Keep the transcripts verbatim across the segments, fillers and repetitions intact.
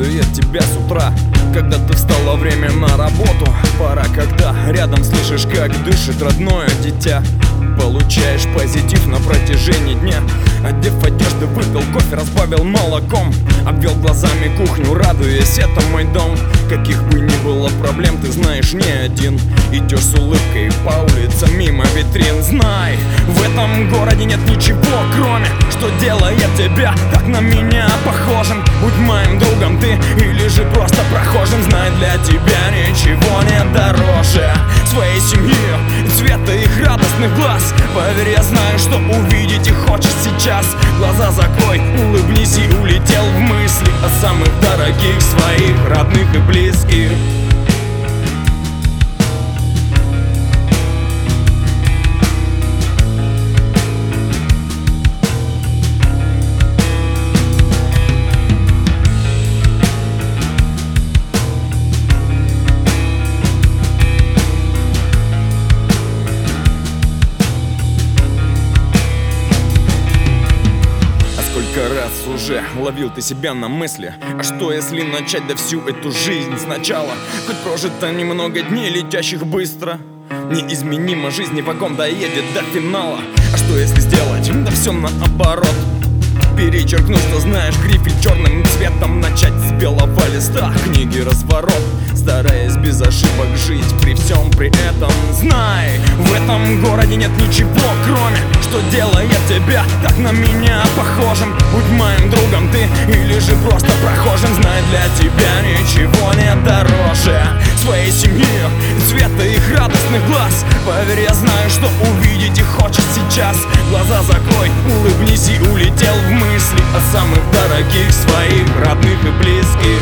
радует тебя с утра, когда ты встала, время на работу. Пора, когда рядом слышишь, как дышит родное дитя. Получаешь позитив на протяжении дня. Одев одежду, выпил кофе, разбавил молоком, обвел глазами кухню, радуясь, это мой дом. Каких бы ни было проблем, ты знаешь, не один. Идешь с улыбкой по улицам мимо витрин. Знай, в этом городе нет ничего, кроме что делает тебя так на меня похожим. Будь моим другом ты или же просто прохожим. Знай, для тебя ничего не дороже своей семьи и цвета их радостных глаз. Поверь, я знаю, что увидеть их хочешь сейчас. Глаза закрой, улыбнись и улетел в мысли о самых дорогих своих, родных и близких. Сколько раз уже ловил ты себя на мысли: а что если начать да всю эту жизнь сначала? Хоть прожито немного дней, летящих быстро, неизменимо жизнь вагон доедет до финала. А что если сделать да все наоборот? Перечеркнуть, что знаешь, грифель черным цветом, начать с белого листа книги разворот, стараясь без ошибок жить при всем при этом. Знай, в этом городе нет ничего, кроме что делает тебя так на меня похожим. Будь моим другом ты или же просто прохожим. Знай, для тебя ничего не дороже своей семьи и цвета их радостных глаз. Поверь, я знаю, что увидеть их хочешь сейчас. Глаза закрой, улыбнись и улетел в мысли о самых дорогих своих, родных и близких.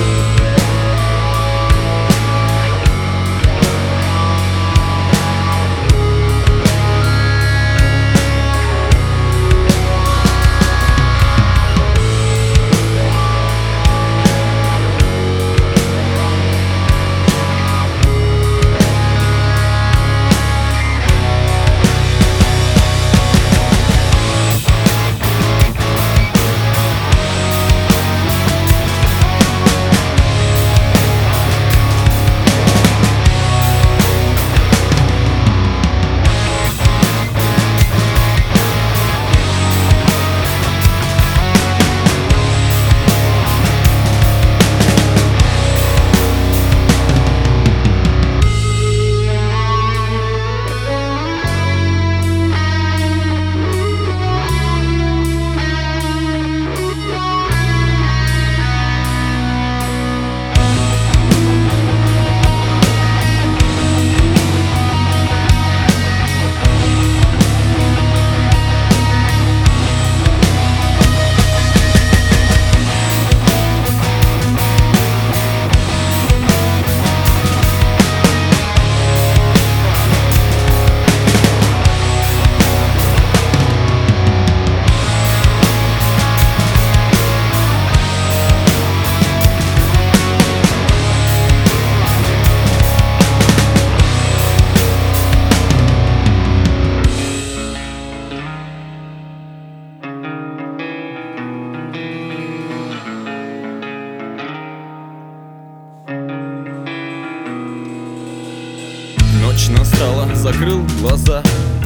Ночь настала, закрыл глаза.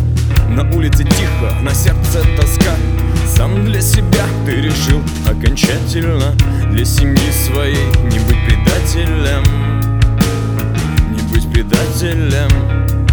На улице тихо, на сердце тоска. Сам для себя ты решил окончательно для семьи своей не быть предателем, не быть предателем.